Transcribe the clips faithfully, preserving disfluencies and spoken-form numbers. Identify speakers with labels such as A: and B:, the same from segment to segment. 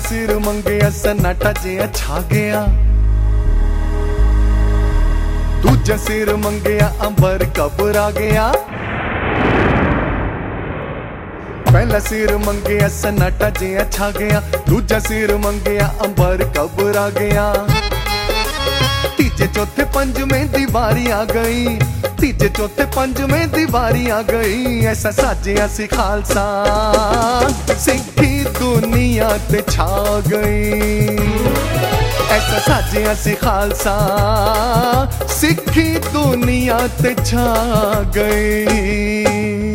A: सिर मंगिया सन्नाटा जिहा छा गया। दूजा सिर मंगिया अंबर घबरा गया। पहला सिर मंगिया सन्नाटा जिहा छा गया। दूजा सिर मंगिया अंबर घबरा गया। तीजे चौथे पंजवें दीवारी आ गई। तीजे चौथे पंजवें दीवारी आ गई। ऐसा साजिया सी खालसा सिक्खी दुनिया ते छा गई। ऐसा साजिया सी खालसा सिक्खी दुनिया ते छा गई।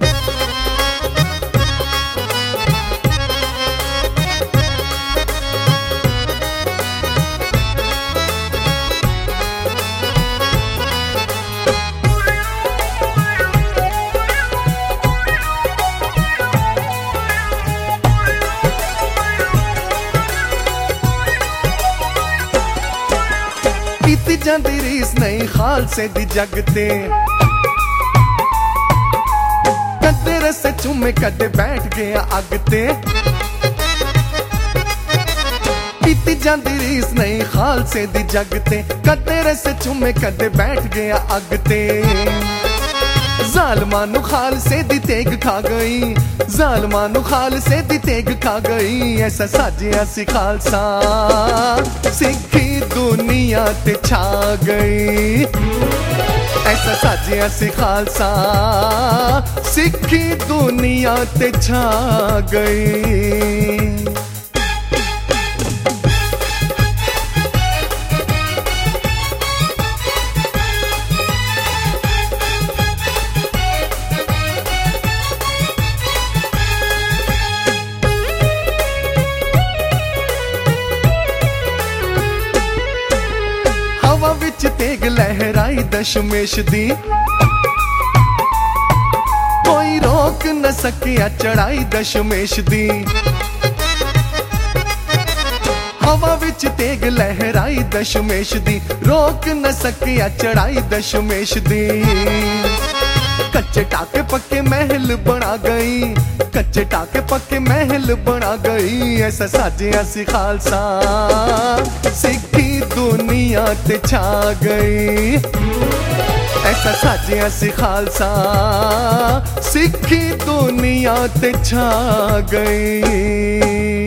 A: कीती जांदी रीस नहीं खालसे दी जगते। कदे रस्से चूमे कदे बैठ गया अगते। कीती जांदी रीस नहीं खालसे दी जगते। कदे रस्से चूमे कदे बैठ गया अगते। जालमा नू खालसे दी तेग खा गई। जालमा नू खालसे दी तेग खा गई। ऐसा साजिया सी खालसा सिक्खी दुनिया ते छा गई। ऐसा साजिया सी खालसा सिक्खी दुनिया ते छा गई। हवा विच तेग लहराई दशमेश दी। कोई रोक न सकिया चढ़ाई दशमेश दी। हवा विच तेग लहराई दशमेश दी। रोक न सकिया चढ़ाई दशमेश दी। कच्चे टाके पक्के महल बना गई। कच्चे टाके पक्के महल बना गई। ऐसा साजिया सी खालसा सिक्खी दुनिया ते छा गई। ऐसा साजिया सी खालसा सिक्खी दुनिया ते छा गई।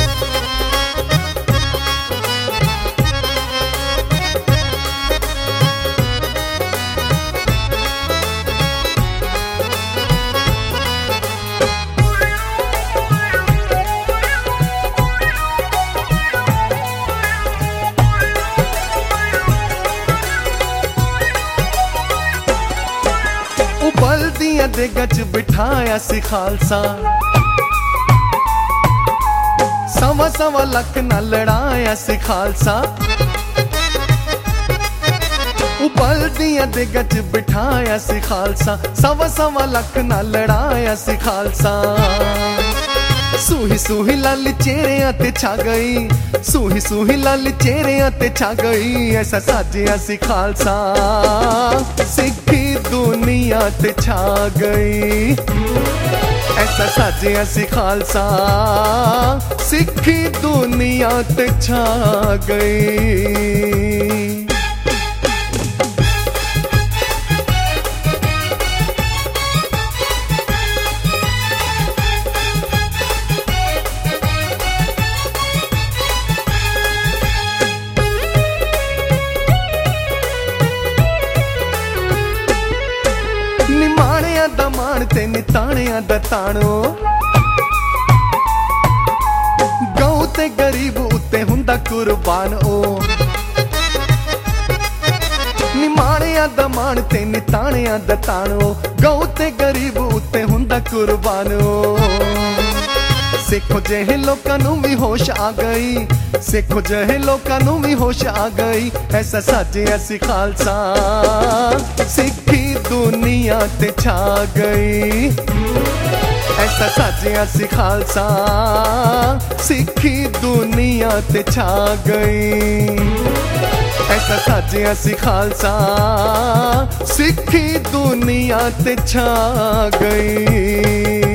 A: बल्दियां दे गच बिठाया सी खालसा। सवा सवा लख ना लड़ाया सी खालसा। बल्दियां दे गच बिठाया सी खालसा। सवा सवा लख ना लड़ाया सी खालसा। सूही सूही लाल चेहरियां ते छा गई। सूही सूही लाल चेहरियां ते छा गई। ऐसा साजिया सी खालसा सिक्खी दुनिया ते छा गई। ऐसा साजिया सी खालसा सिक्खी दुनिया ते छा गई। निमाणिया दा मान ते निताणिया दा ताणो। गऊ ते गरीब उत्ते हुंदा कुर्बान ओ। निमाणिया दा मान ते निताणिया दा ताणो। गऊ ते गरीब उत्ते हुंदा कुर्बान ओ। सिखो जेहे लोकां नू भी होश आ गई। सिखो जेहे लोकां नू भी होश आ गई। ऐसा साजिया सी खालसा सिक्खी दुनिया ते छा गई। ऐसा साजिया सी खालसा सिक्खी दुनिया ते छा गई। ऐसा साजिया सी खालसा सिक्खी दुनिया ते छा गई।